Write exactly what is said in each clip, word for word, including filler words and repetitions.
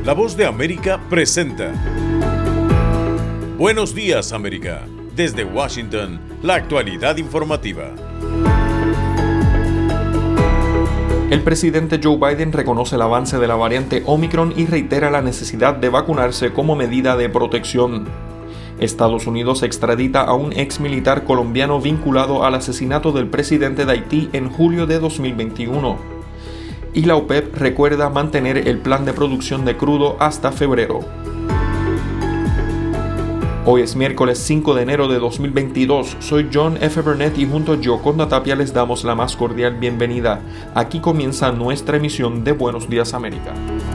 La Voz de América presenta Buenos Días, América. Desde Washington, la actualidad informativa. El presidente Joe Biden reconoce el avance de la variante Omicron y reitera la necesidad de vacunarse como medida de protección. Estados Unidos extradita a un ex militar colombiano vinculado al asesinato del presidente de Haití en julio de dos mil veintiuno. Y la OPEP recuerda mantener el plan de producción de crudo hasta febrero. Hoy es miércoles cinco de enero de dos mil veintidós, soy John F. Burnett y junto a Yoconda Tapia les damos la más cordial bienvenida. Aquí comienza nuestra emisión de Buenos Días América.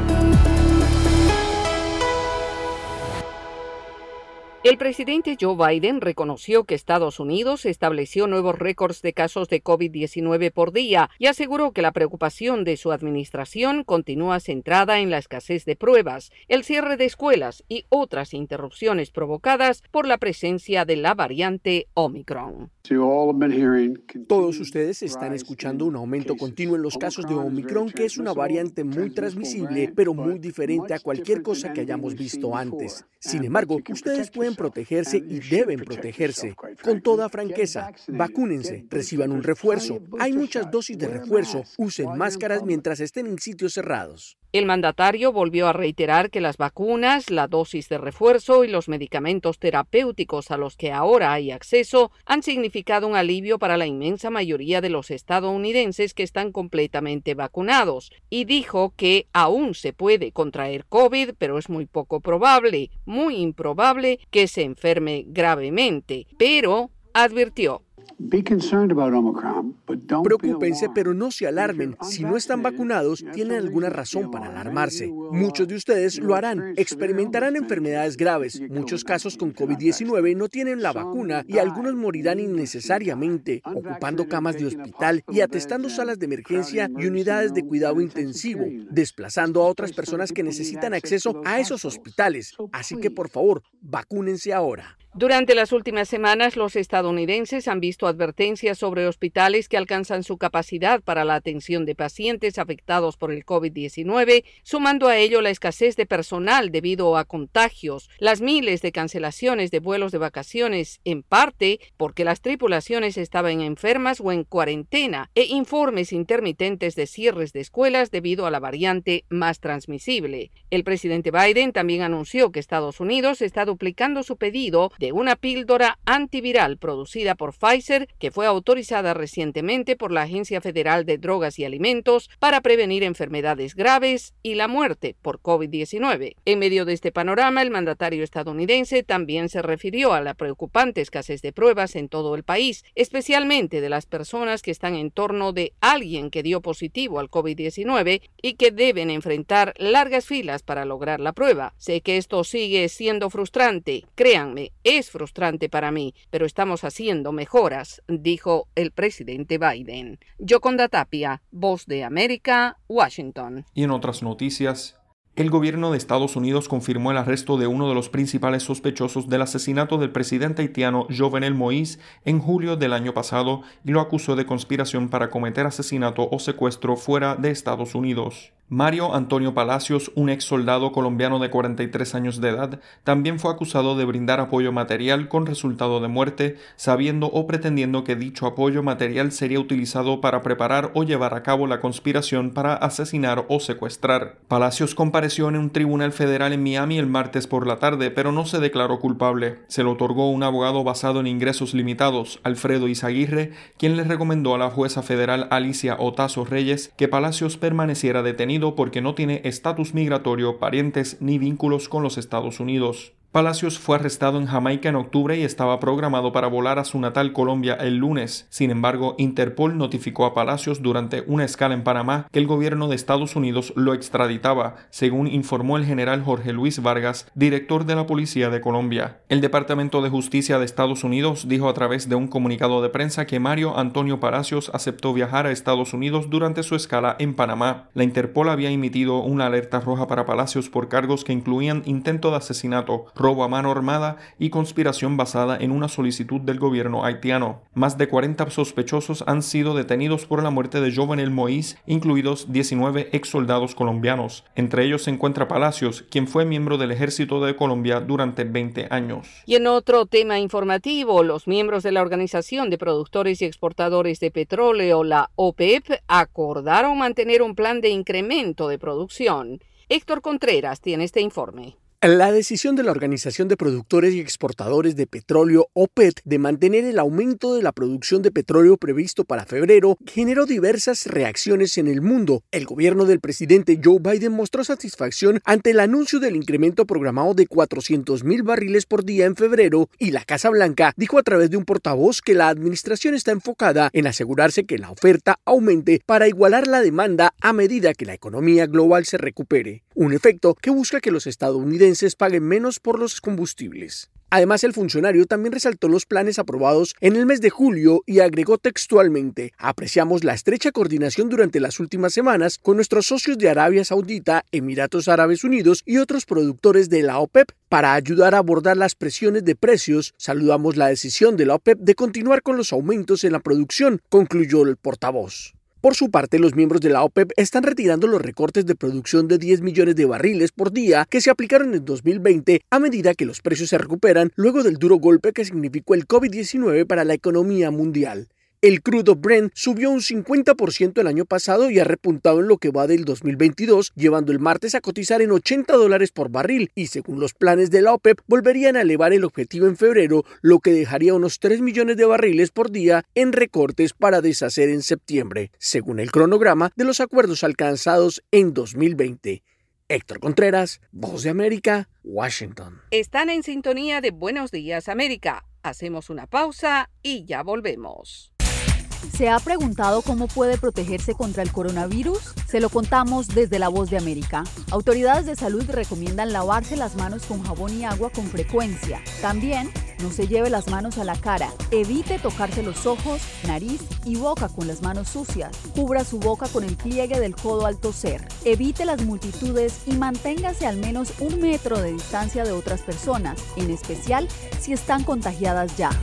El presidente Joe Biden reconoció que Estados Unidos estableció nuevos récords de casos de COVID diecinueve por día y aseguró que la preocupación de su administración continúa centrada en la escasez de pruebas, el cierre de escuelas y otras interrupciones provocadas por la presencia de la variante Omicron. Todos ustedes están escuchando un aumento continuo en los casos de Omicron, que es una variante muy transmisible, pero muy diferente a cualquier cosa que hayamos visto antes. Sin embargo, ustedes pueden protegerse y deben protegerse. Con toda franqueza, vacúnense, reciban un refuerzo. Hay muchas dosis de refuerzo. Usen máscaras mientras estén en sitios cerrados. El mandatario volvió a reiterar que las vacunas, la dosis de refuerzo y los medicamentos terapéuticos a los que ahora hay acceso han significado un alivio para la inmensa mayoría de los estadounidenses que están completamente vacunados, y dijo que aún se puede contraer COVID, pero es muy poco probable, muy improbable que se enferme gravemente, pero advirtió: Preocúpense, pero no se alarmen. Si no están vacunados, tienen alguna razón para alarmarse. Muchos de ustedes lo harán. Experimentarán enfermedades graves. Muchos casos con COVID diecinueve no tienen la vacuna y algunos morirán innecesariamente, ocupando camas de hospital y atestando salas de emergencia y unidades de cuidado intensivo, desplazando a otras personas que necesitan acceso a esos hospitales. Así que, por favor, vacúnense ahora. Durante las últimas semanas, los estadounidenses han visto advertencias sobre hospitales que alcanzan su capacidad para la atención de pacientes afectados por el COVID diecinueve, sumando a ello la escasez de personal debido a contagios, las miles de cancelaciones de vuelos de vacaciones, en parte porque las tripulaciones estaban enfermas o en cuarentena, e informes intermitentes de cierres de escuelas debido a la variante más transmisible. El presidente Biden también anunció que Estados Unidos está duplicando su pedido de de una píldora antiviral producida por Pfizer, que fue autorizada recientemente por la Agencia Federal de Drogas y Alimentos para prevenir enfermedades graves y la muerte por COVID diecinueve. En medio de este panorama, el mandatario estadounidense también se refirió a la preocupante escasez de pruebas en todo el país, especialmente de las personas que están en torno de alguien que dio positivo al COVID diecinueve y que deben enfrentar largas filas para lograr la prueba. Sé que esto sigue siendo frustrante, créanme, es frustrante para mí, pero estamos haciendo mejoras, dijo el presidente Biden. Yoconda Tapia, Voz de América, Washington. Y en otras noticias, el gobierno de Estados Unidos confirmó el arresto de uno de los principales sospechosos del asesinato del presidente haitiano Jovenel Moïse en julio del año pasado y lo acusó de conspiración para cometer asesinato o secuestro fuera de Estados Unidos. Mario Antonio Palacios, un ex soldado colombiano de cuarenta y tres años de edad, también fue acusado de brindar apoyo material con resultado de muerte, sabiendo o pretendiendo que dicho apoyo material sería utilizado para preparar o llevar a cabo la conspiración para asesinar o secuestrar. Palacios compareció en un tribunal federal en Miami el martes por la tarde, pero no se declaró culpable. Se le otorgó un abogado basado en ingresos limitados, Alfredo Izaguirre, quien le recomendó a la jueza federal Alicia Otazo Reyes que Palacios permaneciera detenido porque no tiene estatus migratorio, parientes ni vínculos con los Estados Unidos. Palacios fue arrestado en Jamaica en octubre y estaba programado para volar a su natal Colombia el lunes. Sin embargo, Interpol notificó a Palacios durante una escala en Panamá que el gobierno de Estados Unidos lo extraditaba, según informó el general Jorge Luis Vargas, director de la Policía de Colombia. El Departamento de Justicia de Estados Unidos dijo a través de un comunicado de prensa que Mario Antonio Palacios aceptó viajar a Estados Unidos durante su escala en Panamá. La Interpol había emitido una alerta roja para Palacios por cargos que incluían intento de asesinato, robo a mano armada y conspiración basada en una solicitud del gobierno haitiano. Más de cuarenta sospechosos han sido detenidos por la muerte de Jovenel Moïse, incluidos diecinueve ex soldados colombianos. Entre ellos se encuentra Palacios, quien fue miembro del Ejército de Colombia durante veinte años. Y en otro tema informativo, los miembros de la Organización de Productores y Exportadores de Petróleo, la OPEP, acordaron mantener un plan de incremento de producción. Héctor Contreras tiene este informe. La decisión de la Organización de Productores y Exportadores de Petróleo, OPEP, de mantener el aumento de la producción de petróleo previsto para febrero generó diversas reacciones en el mundo. El gobierno del presidente Joe Biden mostró satisfacción ante el anuncio del incremento programado de cuatrocientos mil barriles por día en febrero, y la Casa Blanca dijo a través de un portavoz que la administración está enfocada en asegurarse que la oferta aumente para igualar la demanda a medida que la economía global se recupere. Un efecto que busca que los estadounidenses paguen menos por los combustibles. Además, el funcionario también resaltó los planes aprobados en el mes de julio y agregó textualmente: apreciamos la estrecha coordinación durante las últimas semanas con nuestros socios de Arabia Saudita, Emiratos Árabes Unidos y otros productores de la OPEP para ayudar a abordar las presiones de precios. Saludamos la decisión de la OPEP de continuar con los aumentos en la producción, concluyó el portavoz. Por su parte, los miembros de la OPEP están retirando los recortes de producción de diez millones de barriles por día que se aplicaron en dos mil veinte a medida que los precios se recuperan luego del duro golpe que significó el COVID diecinueve para la economía mundial. El crudo Brent subió un cincuenta por ciento el año pasado y ha repuntado en lo que va del dos mil veintidós, llevando el martes a cotizar en ochenta dólares por barril, y según los planes de la OPEP volverían a elevar el objetivo en febrero, lo que dejaría unos tres millones de barriles por día en recortes para deshacer en septiembre, según el cronograma de los acuerdos alcanzados en dos mil veinte. Héctor Contreras, Voz de América, Washington. Están en sintonía de Buenos Días América. Hacemos una pausa y ya volvemos. ¿Se ha preguntado cómo puede protegerse contra el coronavirus? Se lo contamos desde La Voz de América. Autoridades de salud recomiendan lavarse las manos con jabón y agua con frecuencia. También, no se lleve las manos a la cara. Evite tocarse los ojos, nariz y boca con las manos sucias. Cubra su boca con el pliegue del codo al toser. Evite las multitudes y manténgase al menos un metro de distancia de otras personas, en especial si están contagiadas ya.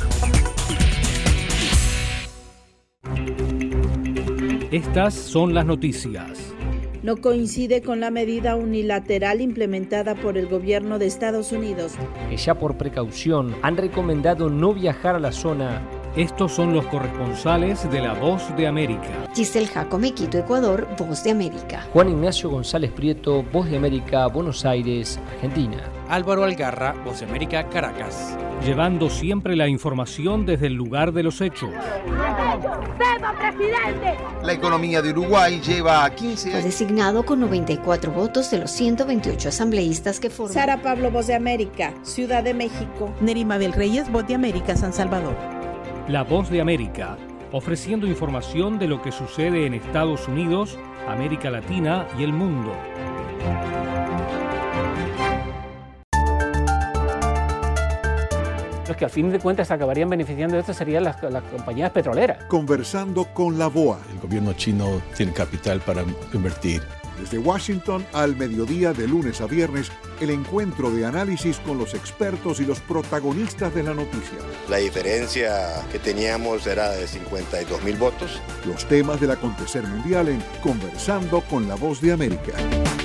Estas son las noticias. No coincide con la medida unilateral implementada por el gobierno de Estados Unidos. Que ya por precaución han recomendado no viajar a la zona. Estos son los corresponsales de La Voz de América. Giselle Jacome, Quito, Ecuador, Voz de América. Juan Ignacio González Prieto, Voz de América, Buenos Aires, Argentina. Álvaro Algarra, Voz de América, Caracas. Llevando siempre la información desde el lugar de los hechos. ¡Viva, presidente! La economía de Uruguay lleva quince años. Fue designado con noventa y cuatro votos de los ciento veintiocho asambleístas que forman. Sara Pablo, Voz de América, Ciudad de México. Nerima Bel Reyes, Voz de América, San Salvador. La Voz de América, ofreciendo información de lo que sucede en Estados Unidos, América Latina y el mundo. Los que al fin de cuentas acabarían beneficiando de esto serían las, las compañías petroleras. Conversando con la B O A. El gobierno chino tiene capital para invertir. Desde Washington al mediodía, de lunes a viernes, el encuentro de análisis con los expertos y los protagonistas de la noticia. La diferencia que teníamos era de cincuenta y dos mil votos. Los temas del acontecer mundial en Conversando con la Voz de América.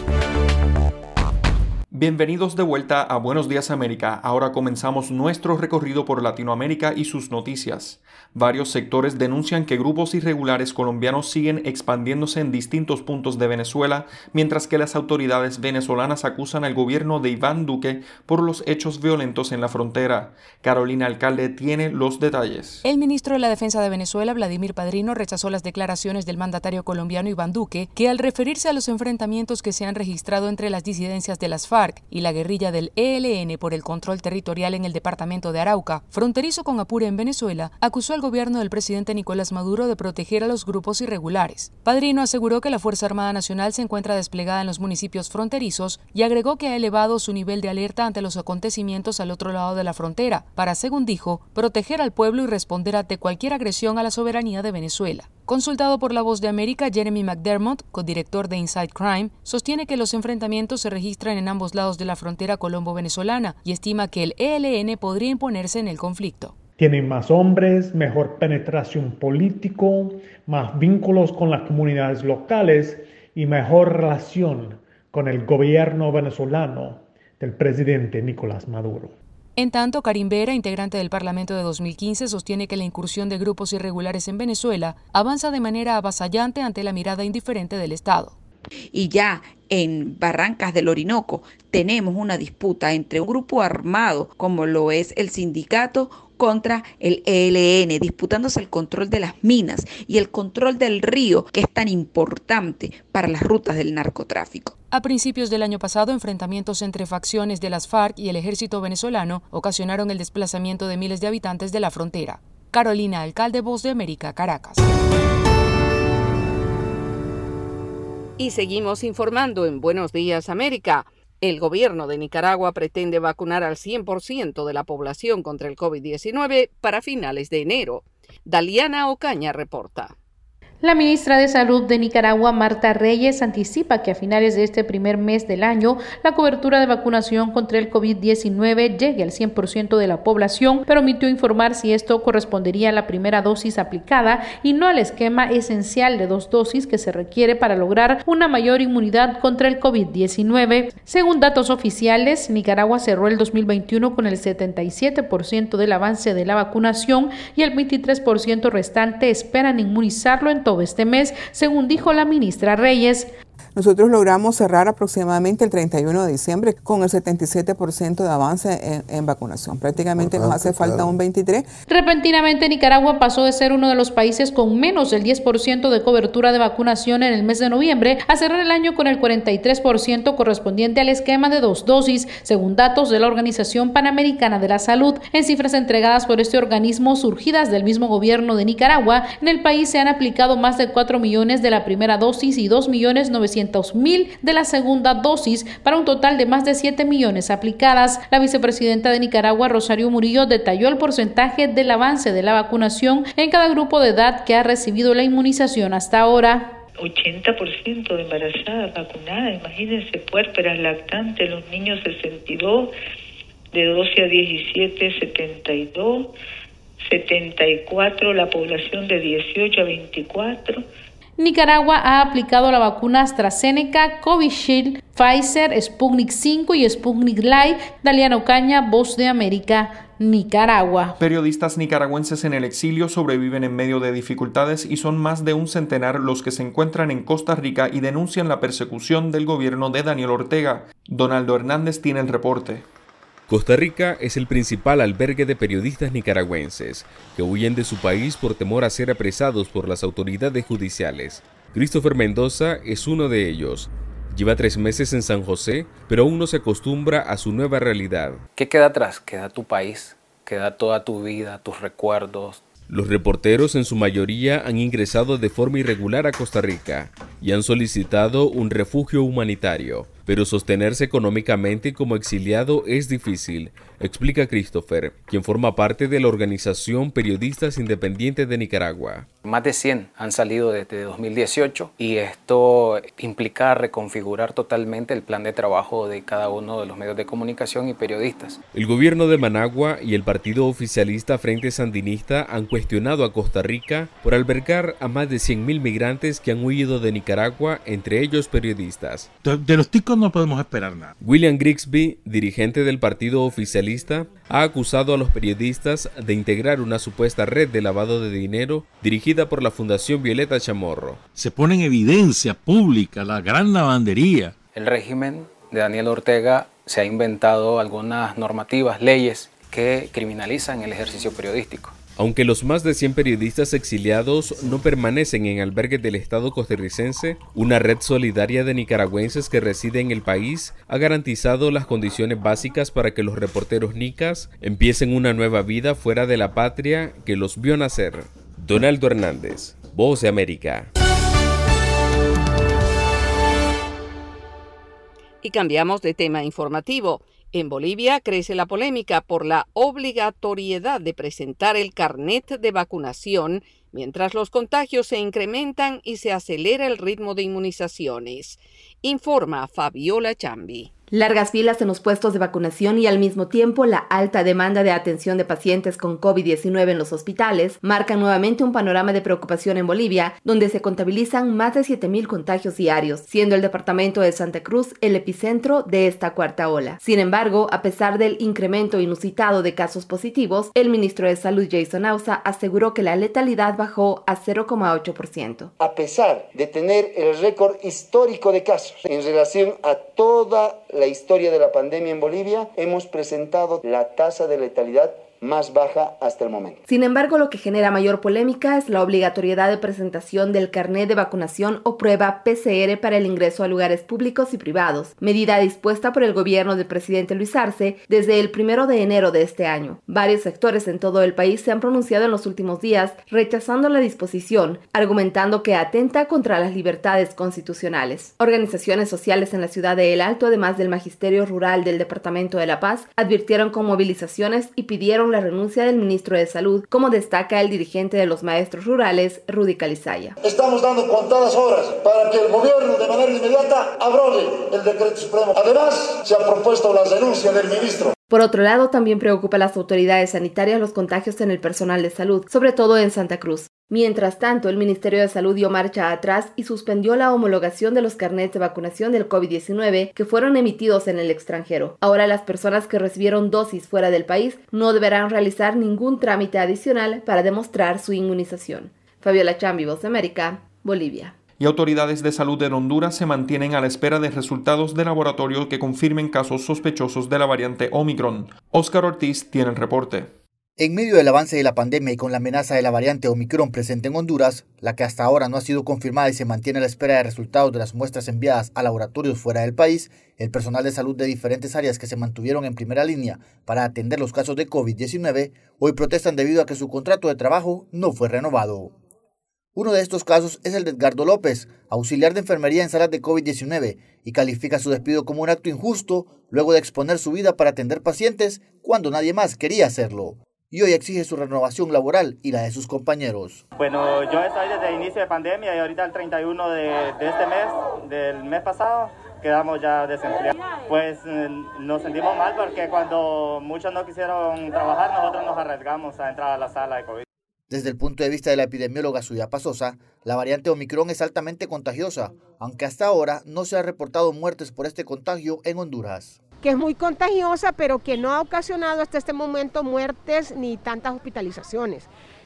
Bienvenidos de vuelta a Buenos Días América. Ahora comenzamos nuestro recorrido por Latinoamérica y sus noticias. Varios sectores denuncian que grupos irregulares colombianos siguen expandiéndose en distintos puntos de Venezuela, mientras que las autoridades venezolanas acusan al gobierno de Iván Duque por los hechos violentos en la frontera. Carolina Alcalde tiene los detalles. El ministro de la Defensa de Venezuela, Vladimir Padrino, rechazó las declaraciones del mandatario colombiano Iván Duque, que al referirse a los enfrentamientos que se han registrado entre las disidencias de las FARC y la guerrilla del E L N por el control territorial en el departamento de Arauca, fronterizo con Apure en Venezuela, acusó al gobierno del presidente Nicolás Maduro de proteger a los grupos irregulares. Padrino aseguró que la Fuerza Armada Nacional se encuentra desplegada en los municipios fronterizos y agregó que ha elevado su nivel de alerta ante los acontecimientos al otro lado de la frontera, para, según dijo, proteger al pueblo y responder ante cualquier agresión a la soberanía de Venezuela. Consultado por La Voz de América, Jeremy McDermott, codirector de Inside Crime, sostiene que los enfrentamientos se registran en ambos lados de la frontera colombo-venezolana y estima que el E L N podría imponerse en el conflicto. Tienen más hombres, mejor penetración político, más vínculos con las comunidades locales y mejor relación con el gobierno venezolano del presidente Nicolás Maduro. En tanto, Karim Vera, integrante del Parlamento de dos mil quince, sostiene que la incursión de grupos irregulares en Venezuela avanza de manera avasallante ante la mirada indiferente del Estado. Y ya en Barrancas del Orinoco tenemos una disputa entre un grupo armado, como lo es el sindicato, contra el E L N, disputándose el control de las minas y el control del río, que es tan importante para las rutas del narcotráfico. A principios del año pasado, enfrentamientos entre facciones de las FARC y el ejército venezolano ocasionaron el desplazamiento de miles de habitantes de la frontera. Carolina Alcalde, Voz de América, Caracas. Y seguimos informando en Buenos Días América. El gobierno de Nicaragua pretende vacunar al cien por ciento de la población contra el COVID diecinueve para finales de enero. Daliana Ocaña reporta. La ministra de Salud de Nicaragua, Marta Reyes, anticipa que a finales de este primer mes del año la cobertura de vacunación contra el COVID diecinueve llegue al cien por ciento de la población, pero omitió informar si esto correspondería a la primera dosis aplicada y no al esquema esencial de dos dosis que se requiere para lograr una mayor inmunidad contra el COVID diecinueve. Según datos oficiales, Nicaragua cerró el dos mil veintiuno con el setenta y siete por ciento del avance de la vacunación y el veintitrés por ciento restante esperan inmunizarlo en todo este mes, según dijo la ministra Reyes. Nosotros logramos cerrar aproximadamente el treinta y uno de diciembre con el setenta y siete por ciento de avance en, en vacunación. Prácticamente nos hace falta un veintitrés por ciento. Repentinamente, Nicaragua pasó de ser uno de los países con menos del diez por ciento de cobertura de vacunación en el mes de noviembre a cerrar el año con el cuarenta y tres por ciento correspondiente al esquema de dos dosis, según datos de la Organización Panamericana de la Salud. En cifras entregadas por este organismo surgidas del mismo gobierno de Nicaragua, en el país se han aplicado más de cuatro millones de la primera dosis y dos millones novecientos mil de la segunda dosis, para un total de más de siete millones aplicadas. La vicepresidenta de Nicaragua, Rosario Murillo, detalló el porcentaje del avance de la vacunación en cada grupo de edad que ha recibido la inmunización hasta ahora. ochenta por ciento de embarazadas vacunadas, imagínense, puérperas, lactantes, los niños sesenta y dos, de doce a diecisiete, setenta y dos, setenta y cuatro la población de dieciocho a veinticuatro. Nicaragua ha aplicado la vacuna AstraZeneca, Covishield, Pfizer, Sputnik cinco y Sputnik Light. Daliana Ocaña, Voz de América, Nicaragua. Periodistas nicaragüenses en el exilio sobreviven en medio de dificultades y son más de un centenar los que se encuentran en Costa Rica y denuncian la persecución del gobierno de Daniel Ortega. Donaldo Hernández tiene el reporte. Costa Rica es el principal albergue de periodistas nicaragüenses que huyen de su país por temor a ser apresados por las autoridades judiciales. Christopher Mendoza es uno de ellos. Lleva tres meses en San José, pero aún no se acostumbra a su nueva realidad. ¿Qué queda atrás? Queda tu país, queda toda tu vida, tus recuerdos. Los reporteros en su mayoría han ingresado de forma irregular a Costa Rica y han solicitado un refugio humanitario, pero sostenerse económicamente como exiliado es difícil, explica Christopher, quien forma parte de la organización Periodistas Independientes de Nicaragua. Más de cien han salido desde dos mil dieciocho y esto implica reconfigurar totalmente el plan de trabajo de cada uno de los medios de comunicación y periodistas. El gobierno de Managua y el partido oficialista Frente Sandinista han cuestionado a Costa Rica por albergar a más de cien mil migrantes que han huido de Nicaragua, entre ellos periodistas. De, de los ticos no podemos esperar nada. William Grigsby, dirigente del partido oficialista, ha acusado a los periodistas de integrar una supuesta red de lavado de dinero dirigida por la Fundación Violeta Chamorro. Se pone en evidencia pública la gran lavandería. El régimen de Daniel Ortega se ha inventado algunas normativas, leyes que criminalizan el ejercicio periodístico. Aunque los más de cien periodistas exiliados no permanecen en albergues del Estado costarricense, una red solidaria de nicaragüenses que residen en el país ha garantizado las condiciones básicas para que los reporteros nicas empiecen una nueva vida fuera de la patria que los vio nacer. Donaldo Hernández, Voz de América. Y cambiamos de tema informativo. En Bolivia crece la polémica por la obligatoriedad de presentar el carnet de vacunación mientras los contagios se incrementan y se acelera el ritmo de inmunizaciones. Informa Fabiola Chambi. Largas filas en los puestos de vacunación y al mismo tiempo la alta demanda de atención de pacientes con COVID diecinueve en los hospitales marcan nuevamente un panorama de preocupación en Bolivia, donde se contabilizan más de siete mil contagios diarios, siendo el departamento de Santa Cruz el epicentro de esta cuarta ola. Sin embargo, a pesar del incremento inusitado de casos positivos, el ministro de Salud Jason Ausa aseguró que la letalidad bajó a cero coma ocho por ciento. A pesar de tener el récord histórico de casos en relación a toda la historia de la pandemia en Bolivia, hemos presentado la tasa de letalidad más baja hasta el momento. Sin embargo, lo que genera mayor polémica es la obligatoriedad de presentación del carnet de vacunación o prueba P C R para el ingreso a lugares públicos y privados, medida dispuesta por el gobierno del presidente Luis Arce desde el primero de enero de este año. Varios sectores en todo el país se han pronunciado en los últimos días rechazando la disposición, argumentando que atenta contra las libertades constitucionales. Organizaciones sociales en la ciudad de El Alto, además del Magisterio Rural del Departamento de La Paz, advirtieron con movilizaciones y pidieron la renuncia del ministro de Salud, como destaca el dirigente de los maestros rurales, Rudy Calizaya. Estamos dando contadas horas para que el gobierno de manera inmediata abrogue el decreto supremo. Además, se ha propuesto la renuncia del ministro. Por otro lado, también preocupa a las autoridades sanitarias los contagios en el personal de salud, sobre todo en Santa Cruz. Mientras tanto, el Ministerio de Salud dio marcha atrás y suspendió la homologación de los carnets de vacunación del COVID diecinueve que fueron emitidos en el extranjero. Ahora las personas que recibieron dosis fuera del país no deberán realizar ningún trámite adicional para demostrar su inmunización. Fabiola Chambi, Voz de América, Bolivia. Y autoridades de salud en Honduras se mantienen a la espera de resultados de laboratorio que confirmen casos sospechosos de la variante Omicron. Óscar Ortiz tiene el reporte. En medio del avance de la pandemia y con la amenaza de la variante Omicron presente en Honduras, la que hasta ahora no ha sido confirmada y se mantiene a la espera de resultados de las muestras enviadas a laboratorios fuera del país, el personal de salud de diferentes áreas que se mantuvieron en primera línea para atender los casos de COVID diecinueve, hoy protestan debido a que su contrato de trabajo no fue renovado. Uno de estos casos es el de Edgardo López, auxiliar de enfermería en salas de COVID diecinueve, y califica su despido como un acto injusto luego de exponer su vida para atender pacientes cuando nadie más quería hacerlo. Y hoy exige su renovación laboral y la de sus compañeros. Bueno, yo estoy desde el inicio de pandemia y ahorita el treinta y uno de, de este mes, del mes pasado, quedamos ya desempleados. Pues nos sentimos mal porque cuando muchos no quisieron trabajar, nosotros nos arriesgamos a entrar a la sala de COVID. Desde el punto de vista de la epidemióloga Suyapa Sosa, la variante Omicron es altamente contagiosa, aunque hasta ahora no se ha reportado muertes por este contagio en Honduras. Que es muy contagiosa, pero que no ha ocasionado hasta este momento muertes ni tantas hospitalizaciones.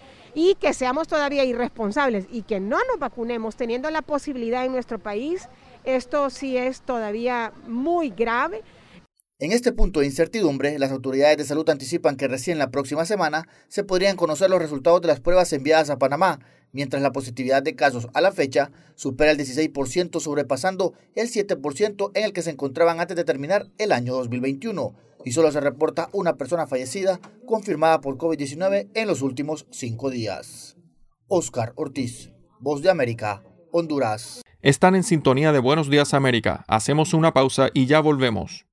Y que seamos todavía irresponsables y que no nos vacunemos teniendo la posibilidad en nuestro país, esto sí es todavía muy grave. En este punto de incertidumbre, las autoridades de salud anticipan que recién la próxima semana se podrían conocer los resultados de las pruebas enviadas a Panamá, mientras la positividad de casos a la fecha supera el dieciséis por ciento, sobrepasando el siete por ciento en el que se encontraban antes de terminar el año dos mil veintiuno, y solo se reporta una persona fallecida confirmada por COVID diecinueve en los últimos cinco días. Óscar Ortiz, Voz de América, Honduras. Están en sintonía de Buenos Días América. Hacemos una pausa y ya volvemos.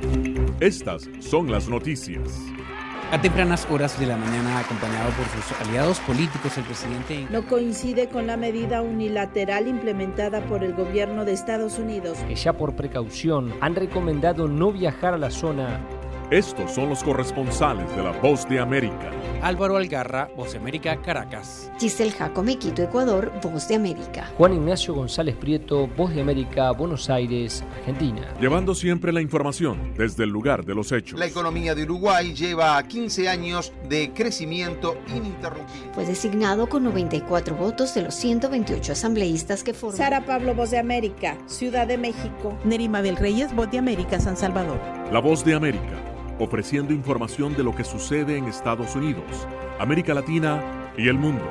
Estas son las noticias. A tempranas horas de la mañana, acompañado por sus aliados políticos, el presidente no coincide con la medida unilateral implementada por el gobierno de Estados Unidos, que ya por precaución han recomendado no viajar a la zona. Estos son los corresponsales de La Voz de América. Álvaro Algarra, Voz de América, Caracas. Giselle Jacome, Quito, Ecuador, Voz de América. Juan Ignacio González Prieto, Voz de América, Buenos Aires, Argentina. Llevando siempre la información desde el lugar de los hechos. La economía de Uruguay lleva quince años de crecimiento ininterrumpido. Fue designado con noventa y cuatro votos de los ciento veintiocho asambleístas que forman. Sara Pablo, Voz de América, Ciudad de México. Nerima Bel Reyes, Voz de América, San Salvador. La Voz de América, ofreciendo información de lo que sucede en Estados Unidos, América Latina y el mundo.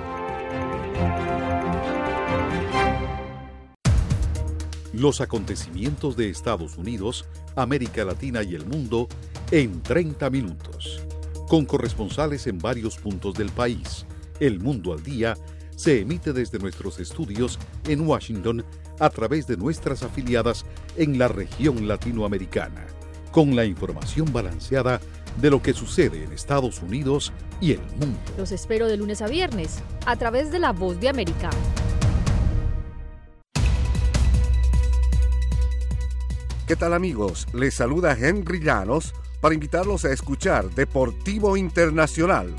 Los acontecimientos de Estados Unidos, América Latina y el mundo en treinta minutos. Con corresponsales en varios puntos del país. El Mundo al Día se emite desde nuestros estudios en Washington a través de nuestras afiliadas en la región latinoamericana, con la información balanceada de lo que sucede en Estados Unidos y el mundo. Los espero de lunes a viernes a través de La Voz de América. ¿Qué tal, amigos? Les saluda Henry Llanos para invitarlos a escuchar Deportivo Internacional.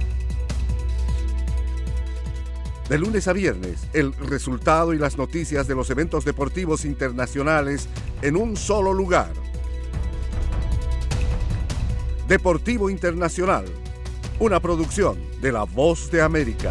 De lunes a viernes, el resultado y las noticias de los eventos deportivos internacionales en un solo lugar. Deportivo Internacional, una producción de La Voz de América.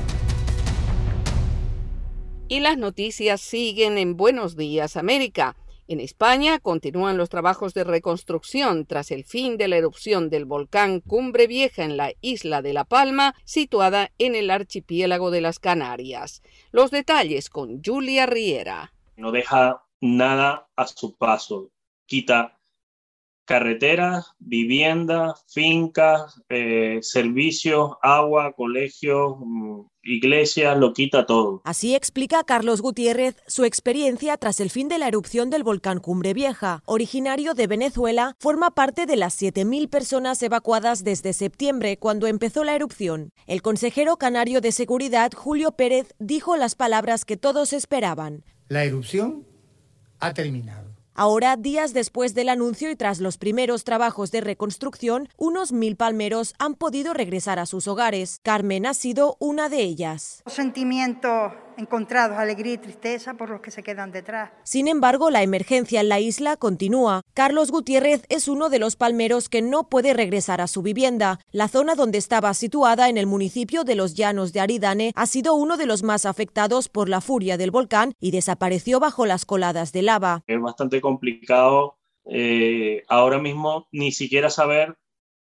Y las noticias siguen en Buenos Días, América. En España continúan los trabajos de reconstrucción tras el fin de la erupción del volcán Cumbre Vieja en la isla de La Palma, situada en el archipiélago de las Canarias. Los detalles con Julia Riera. No deja nada a su paso. Quita carreteras, viviendas, fincas, eh, servicios, agua, colegios, iglesias, lo quita todo. Así explica Carlos Gutiérrez su experiencia tras el fin de la erupción del volcán Cumbre Vieja. Originario de Venezuela, forma parte de las siete mil personas evacuadas desde septiembre, cuando empezó la erupción. El consejero canario de Seguridad, Julio Pérez, dijo las palabras que todos esperaban. La erupción ha terminado. Ahora, días después del anuncio y tras los primeros trabajos de reconstrucción, unos mil palmeros han podido regresar a sus hogares. Carmen ha sido una de ellas. Sentimientos encontrados, alegría y tristeza por los que se quedan detrás. Sin embargo, la emergencia en la isla continúa. Carlos Gutiérrez es uno de los palmeros que no puede regresar a su vivienda. La zona donde estaba situada, en el municipio de Los Llanos de Aridane, ha sido uno de los más afectados por la furia del volcán y desapareció bajo las coladas de lava. Es bastante complicado eh, ahora mismo ni siquiera saber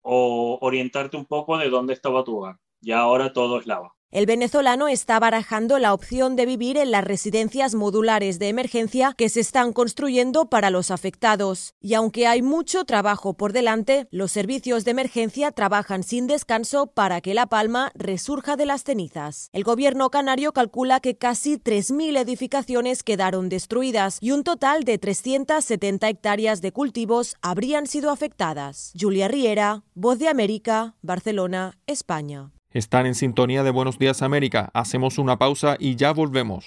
o orientarte un poco de dónde estaba tu hogar. Ya ahora todo es lava. El venezolano está barajando la opción de vivir en las residencias modulares de emergencia que se están construyendo para los afectados. Y aunque hay mucho trabajo por delante, los servicios de emergencia trabajan sin descanso para que La Palma resurja de las cenizas. El gobierno canario calcula que casi tres mil edificaciones quedaron destruidas y un total de trescientas setenta hectáreas de cultivos habrían sido afectadas. Julia Riera, Voz de América, Barcelona, España. Están en sintonía de Buenos Días América. Hacemos una pausa y ya volvemos.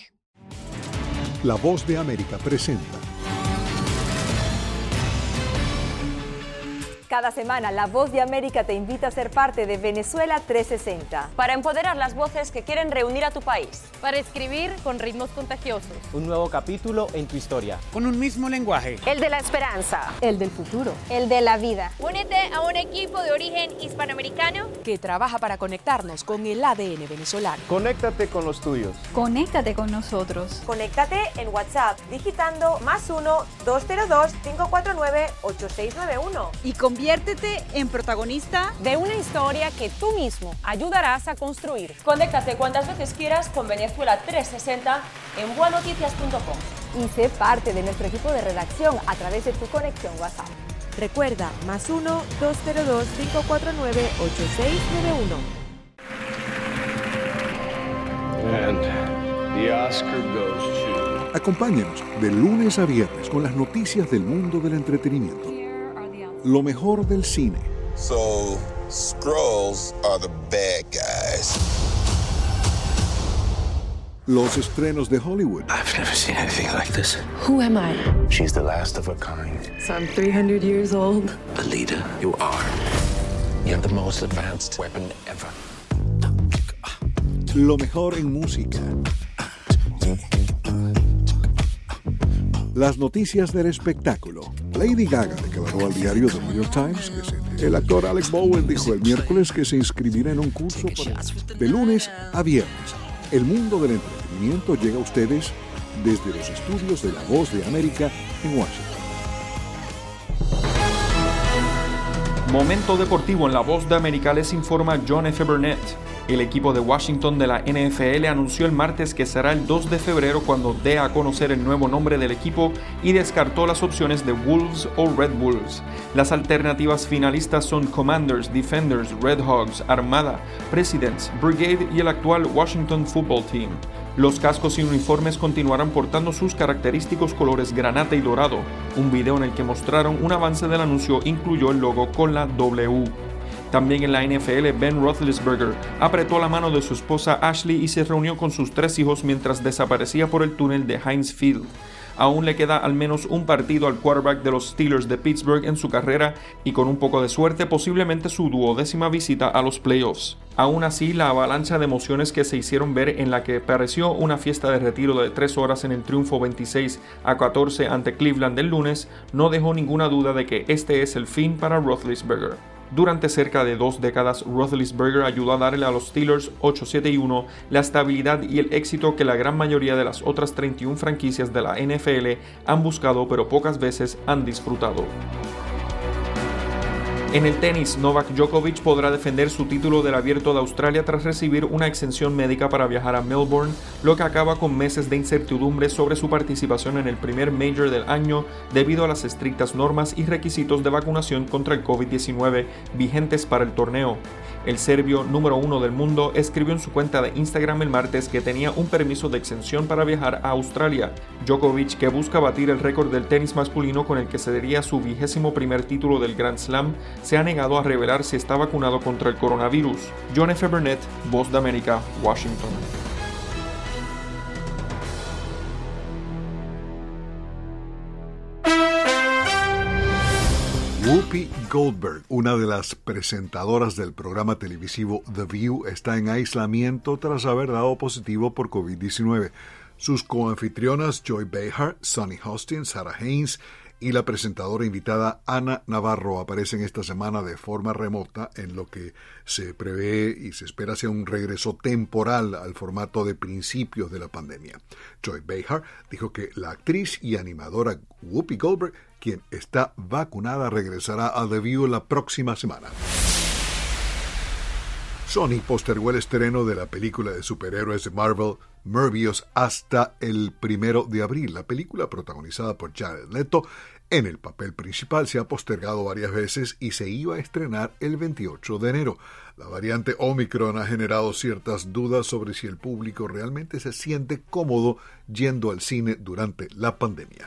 La Voz de América presenta. Cada semana, La Voz de América te invita a ser parte de Venezuela trescientos sesenta. Para empoderar las voces que quieren reunir a tu país. Para escribir con ritmos contagiosos. Un nuevo capítulo en tu historia. Con un mismo lenguaje. El de la esperanza. El del futuro. El de la vida. Únete a un equipo de origen hispanoamericano que trabaja para conectarnos con el A D N venezolano. Conéctate con los tuyos. Conéctate con nosotros. Conéctate en WhatsApp digitando más uno, dos cero dos, cinco cuatro nueve, ocho seis nueve uno. Y conviértete en protagonista de una historia que tú mismo ayudarás a construir. Conéctate cuantas veces quieras con Venezuela trescientos sesenta en bua noticias punto com. Y sé parte de nuestro equipo de redacción a través de tu conexión WhatsApp. Recuerda, más uno, dos cero dos, cinco cuatro nueve, ocho seis nueve uno. And the Oscar goes to... Acompáñenos de lunes a viernes con las noticias del mundo del entretenimiento. Lo mejor del cine. So, Skrulls are the bad guys. Los estrenos de Hollywood. I've never seen anything like this. Who am I? She's the last of her kind. So I'm three hundred years old. Alita, you are. You have the most advanced weapon ever. Lo mejor en música. Las noticias del espectáculo. Lady Gaga declaró al diario The New York Times que se... El actor Alec Bowen dijo el miércoles que se inscribirá en un curso por... de lunes a viernes. El mundo del entretenimiento llega a ustedes desde los estudios de La Voz de América en Washington. Momento deportivo en La Voz de América, les informa John F. Burnett. El equipo de Washington de la N F L anunció el martes que será el dos de febrero cuando dé a conocer el nuevo nombre del equipo y descartó las opciones de Wolves o Red Bulls. Las alternativas finalistas son Commanders, Defenders, Red Hogs, Armada, Presidents, Brigade y el actual Washington Football Team. Los cascos y uniformes continuarán portando sus característicos colores granate y dorado. Un video en el que mostraron un avance del anuncio incluyó el logo con la W. También en la N F L, Ben Roethlisberger apretó la mano de su esposa Ashley y se reunió con sus tres hijos mientras desaparecía por el túnel de Heinz Field. Aún le queda al menos un partido al quarterback de los Steelers de Pittsburgh en su carrera y con un poco de suerte posiblemente su duodécima visita a los playoffs. Aún así, la avalancha de emociones que se hicieron ver en la que pareció una fiesta de retiro de tres horas en el triunfo veintiséis a catorce ante Cleveland el lunes no dejó ninguna duda de que este es el fin para Roethlisberger. Durante cerca de dos décadas, Roethlisberger ayudó a darle a los Steelers ocho siete y uno la estabilidad y el éxito que la gran mayoría de las otras treinta y una franquicias de la N F L han buscado pero pocas veces han disfrutado. En el tenis, Novak Djokovic podrá defender su título del Abierto de Australia tras recibir una exención médica para viajar a Melbourne, lo que acaba con meses de incertidumbre sobre su participación en el primer Major del año debido a las estrictas normas y requisitos de vacunación contra el COVID diecinueve vigentes para el torneo. El serbio número uno del mundo escribió en su cuenta de Instagram el martes que tenía un permiso de exención para viajar a Australia. Djokovic, que busca batir el récord del tenis masculino con el que cedería su vigésimo primer título del Grand Slam, se ha negado a revelar si está vacunado contra el coronavirus. John F. Burnett, Voz de América, Washington. Whoopi Goldberg, una de las presentadoras del programa televisivo The View, está en aislamiento tras haber dado positivo por COVID diecinueve. Sus coanfitrionas Joy Behar, Sunny Hostin, Sarah Haynes y la presentadora invitada Ana Navarro aparecen esta semana de forma remota en lo que se prevé y se espera sea un regreso temporal al formato de principios de la pandemia. Joy Behar dijo que la actriz y animadora Whoopi Goldberg, quien está vacunada, regresará a The View la próxima semana. Sony postergó el estreno de la película de superhéroes de Marvel, Morbius, hasta el primero de abril. La película, protagonizada por Jared Leto en el papel principal, se ha postergado varias veces y se iba a estrenar el veintiocho de enero. La variante Omicron ha generado ciertas dudas sobre si el público realmente se siente cómodo yendo al cine durante la pandemia.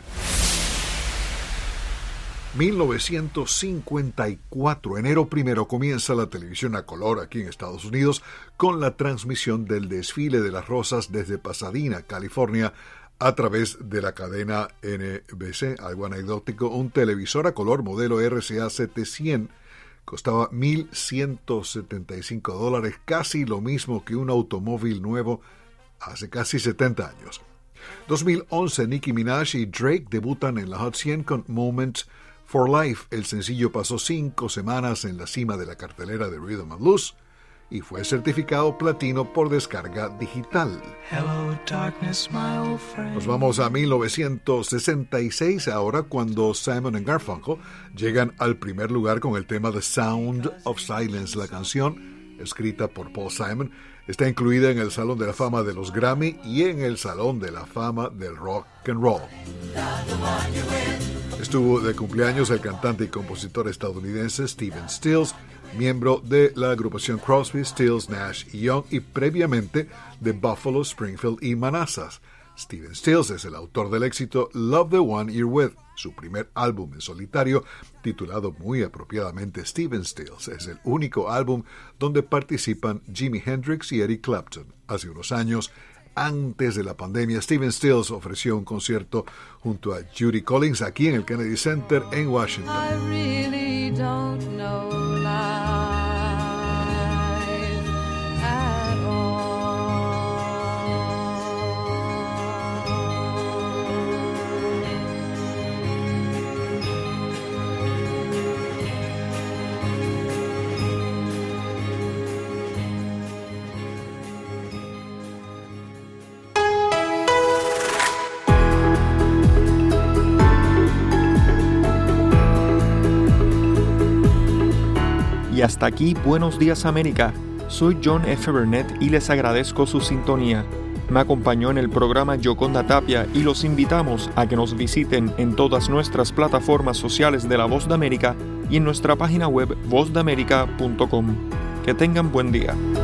mil novecientos cincuenta y cuatro, enero primero, comienza la televisión a color aquí en Estados Unidos con la transmisión del desfile de las rosas desde Pasadena, California, a través de la cadena N B C. Algo anecdótico, un televisor a color modelo R C A setecientos costaba mil ciento setenta y cinco dólares, casi lo mismo que un automóvil nuevo hace casi setenta años. dos mil once, Nicki Minaj y Drake debutan en la Hot cien con Moments for Life. El sencillo pasó cinco semanas en la cima de la cartelera de Rhythm and Blues y fue certificado platino por descarga digital. Hello, darkness, my old friend. Nos vamos a mil novecientos sesenta y seis, ahora cuando Simon and Garfunkel llegan al primer lugar con el tema The Sound of Silence. La canción, escrita por Paul Simon, está incluida en el Salón de la Fama de los Grammy y en el Salón de la Fama del Rock and Roll. Estuvo de cumpleaños el cantante y compositor estadounidense Stephen Stills, miembro de la agrupación Crosby, Stills, Nash y Young y previamente de Buffalo, Springfield y Manassas. Stephen Stills es el autor del éxito Love the One You're With. Su primer álbum en solitario, titulado muy apropiadamente Stephen Stills, es el único álbum donde participan Jimi Hendrix y Eric Clapton. Hace unos años, antes de la pandemia, Stephen Stills ofreció un concierto junto a Judy Collins aquí en el Kennedy Center en Washington. I really don't know life at all. Y hasta aquí, Buenos Días América. Soy John F. Burnett y les agradezco su sintonía. Me acompañó en el programa Yoconda Tapia y los invitamos a que nos visiten en todas nuestras plataformas sociales de La Voz de América y en nuestra página web voz de américa punto com. Que tengan buen día.